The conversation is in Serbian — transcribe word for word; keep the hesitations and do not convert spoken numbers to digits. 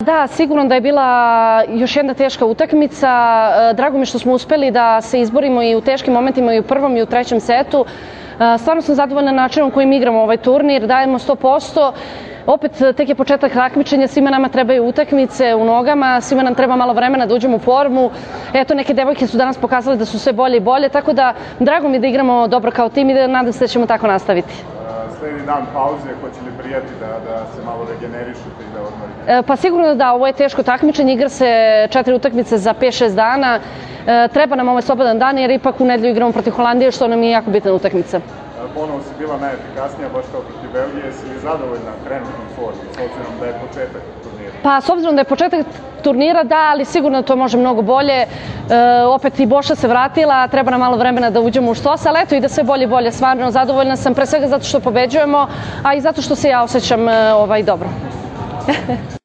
da, sigurno da je bila još jedna teška utakmica. Drago mi je što smo uspeli da se izborimo i u teškim momentima i u prvom i u trećem setu. Stvarno sam zadovoljna načinom kojim igramo ovaj turnir, dajemo sto posto. Opet, tek je početak takmičenja, svima nama trebaju utakmice u nogama, svima nam treba malo vremena da uđemo u formu. Eto, neke devojke su danas pokazale da su sve bolje i bolje, tako da drago mi je da igramo dobro kao tim i da nadam se da ćemo tako nastaviti. Sledi dan pauze, hoće li prijati da se malo regenerišete i da odmorite? Pa sigurno da, ovo je teško takmičenje, igra se četiri utakmice za pet šest dana. Treba nam ovaj slobodan dan jer ipak u nedelju igramo protiv Holandije, što nam je jako bitna utakmica. Ponovo si bila najefikasnija, baš kao protiv Belgije. Si li zadovoljna trenutnom formom, s obzirom da je početak turnira? Pa, s obzirom da je početak turnira, da, ali sigurno to može mnogo bolje. Opet i Boša se vratila, treba nam malo vremena da uđemo u štos, ali eto, ide sve bolje i bolje. Stvarno zadovoljna sam, pre svega zato što pobeđujemo, a i zato što se ja osjećam dobro.